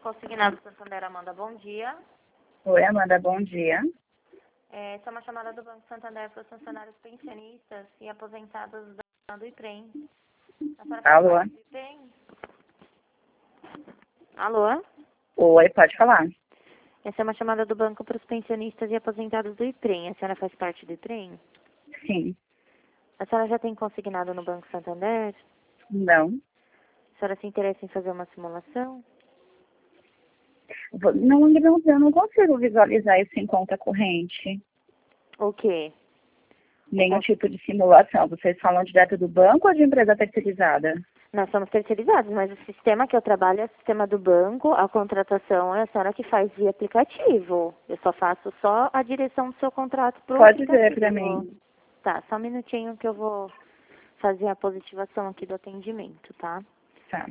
Consignado Santander, Amanda, bom dia. Oi, Amanda, bom dia. Essa é uma chamada do Banco Santander para os funcionários pensionistas e aposentados do IPREM. A senhora faz Alô? parte do IPREM? Alô? Oi, pode falar. Essa é uma chamada do banco para os pensionistas e aposentados do IPREM. A senhora faz parte do IPREM? Sim. A senhora já tem consignado no Banco Santander? Não. A senhora se interessa em fazer uma simulação? Não, eu não consigo visualizar isso em conta corrente. O quê? Nenhum tipo de simulação. Vocês falam direto do banco ou de empresa terceirizada? Nós somos terceirizados, mas o sistema que eu trabalho é o sistema do banco, a contratação é a senhora que faz via aplicativo. Eu só faço só a direção do seu contrato pro Pode aplicativo. dizer para mim. Tá, só um minutinho que eu vou fazer a positivação aqui do atendimento, tá? Tá.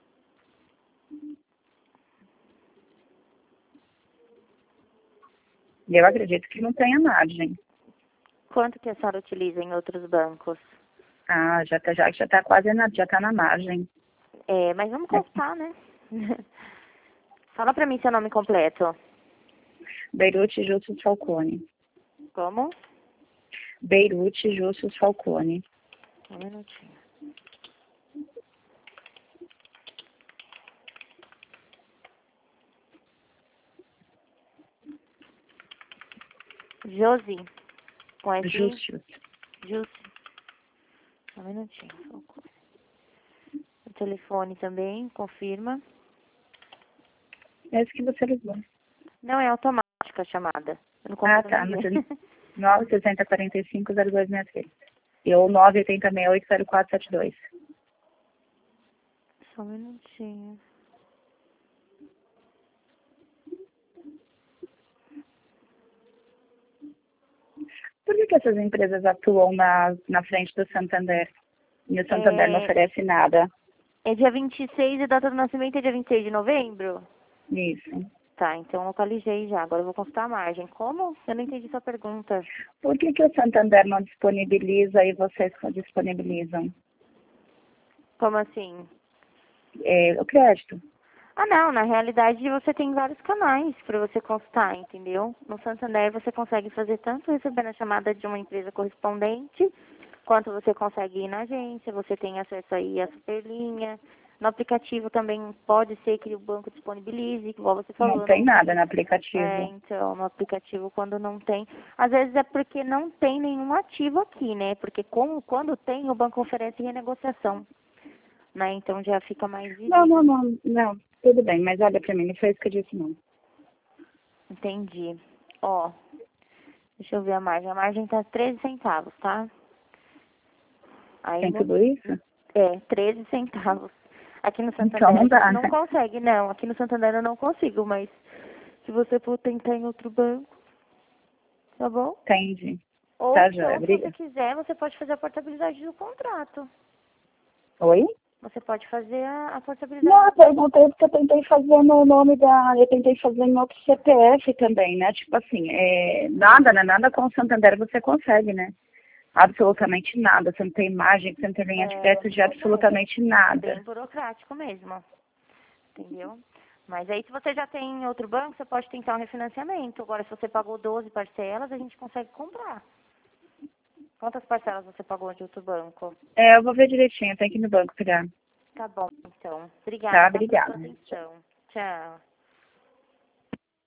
Eu acredito que não tenha margem. Quanto que a senhora utiliza em outros bancos? Ah, já tá quase já tá na margem. Mas vamos consultar, né? Fala pra mim seu nome completo. Beirute Justus Falcone. Como? Beirute Justus Falcone. Um minutinho. Josi, com S? Justus. Jussi. Um minutinho. O telefone também, confirma. É esse que você ligou. Não é automática a chamada. Eu não Ah, consigo tá. nem ver. 960450263. E ou 980680472. Só um minutinho. Por que essas empresas atuam na frente do Santander? E o Santander não oferece nada. É dia 26 e data do nascimento é dia 26 de novembro? Isso. Tá, então localizei já. Agora eu vou consultar a margem. Como? Eu não entendi sua pergunta. Por que o Santander não disponibiliza e vocês disponibilizam? Como assim? O crédito. Ah, não. Na realidade, você tem vários canais para você consultar, entendeu? No Santander, você consegue fazer tanto recebendo a chamada de uma empresa correspondente, quanto você consegue ir na agência, você tem acesso aí à superlinha. No aplicativo também pode ser que o banco disponibilize, igual você falou. Não tem nada no aplicativo. Então, no aplicativo quando não tem. Às vezes é porque não tem nenhum ativo aqui, né? Porque quando tem, o banco oferece renegociação, né? Então já fica mais visível. Não. Tudo bem, mas olha pra mim, não foi isso que eu disse, não. Entendi. Ó, deixa eu ver a margem. A margem tá 13 centavos, tá? Aí, Tem tudo isso? 13 centavos. Aqui no Santander Então não dá, a gente não né? consegue, não. Aqui no Santander eu não consigo, mas se você for tentar em outro banco, tá bom? Entendi. Ou Tá, então, joia. se você Obrigada. quiser, você pode fazer a portabilidade do contrato. Oi? Você pode fazer a portabilidade. Não, eu perguntei porque eu tentei fazer no nome eu tentei fazer em outro CPF também, né? Tipo assim, nada com o Santander você consegue, né? Absolutamente nada. Você não tem imagem, você não tem linha de crédito de absolutamente nada. Bem burocrático mesmo, entendeu? Mas aí se você já tem outro banco, você pode tentar um refinanciamento. Agora, se você pagou 12 parcelas, a gente consegue comprar. Quantas parcelas você pagou de outro banco? Eu vou ver direitinho, tem que ir no banco pegar. Tá bom, então. Tá, Obrigada pela obrigada. sua atenção. Tchau.